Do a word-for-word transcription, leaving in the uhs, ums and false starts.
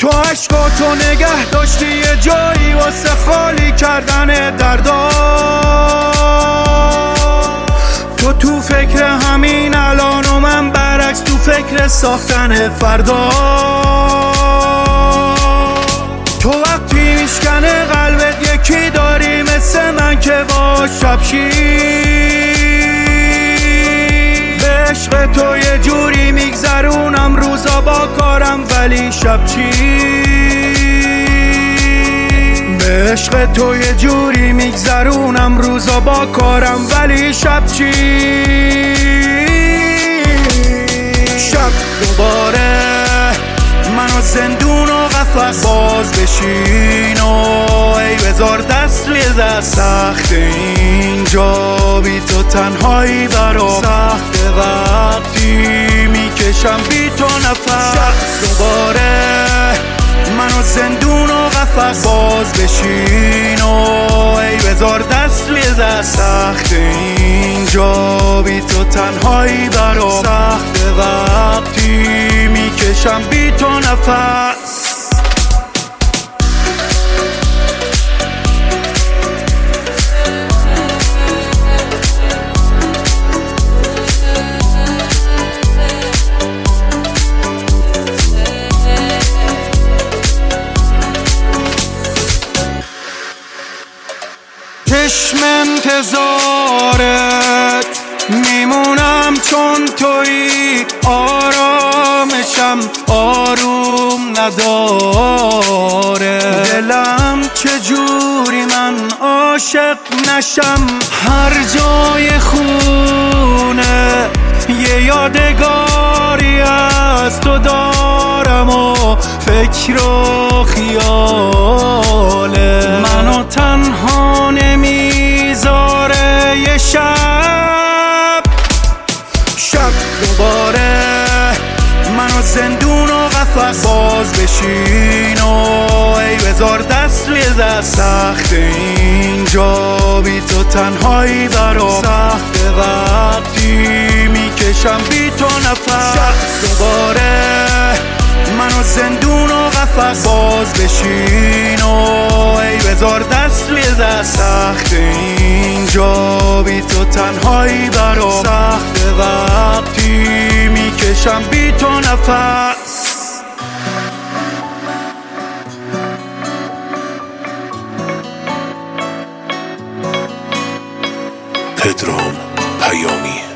تو عشقاتو نگه داشتی یه جایی واسه خالی کردن دردا. تو تو فکر همین الان و من برعکس تو فکر ساختن فردا. تو وقتی میشکنه قلبت یکی داری مثل من که با شبشی. به عشق تو یه جوری میگذرونم روزا با کارم ولی شب چی. به عشق تو یه جوری میگذرونم روزا با کارم ولی شب چی. شب دوباره منو زندون و قفس باز بشین و ای بذار دست روی دست. سخت اینجا بی تو تنهایی برام سخت وقتی میکشم بی تو نفس. شب دوباره منو زندون و قفس باز بشین و ای بذار دست روی دست. سخت اینجا بی تو تنهایی برام سخت وقتی میکشم بی تو نفس. چشم انتظارت میمونم چون تویی آرامشم آروم نداره. دلم چجوری من عاشق نشم هر جای خونه یه یادگاری از تو دارم و فکر و خیاله. منو تنها نمیذاره یه شب. شب دوباره منو زندون و قفس باز بشین و ای بذار دست روی دست. سخت اینجا بی تو تنهایی برام سخت وقتی میکشم بی تو نفس. شب دوباره منو زندون و قفس باز بشین و ای بذار دست روی دست. سخت اینجا بی تو تنهایی برام سخت وقتی میکشم بی تو نفس. پدرام پیامی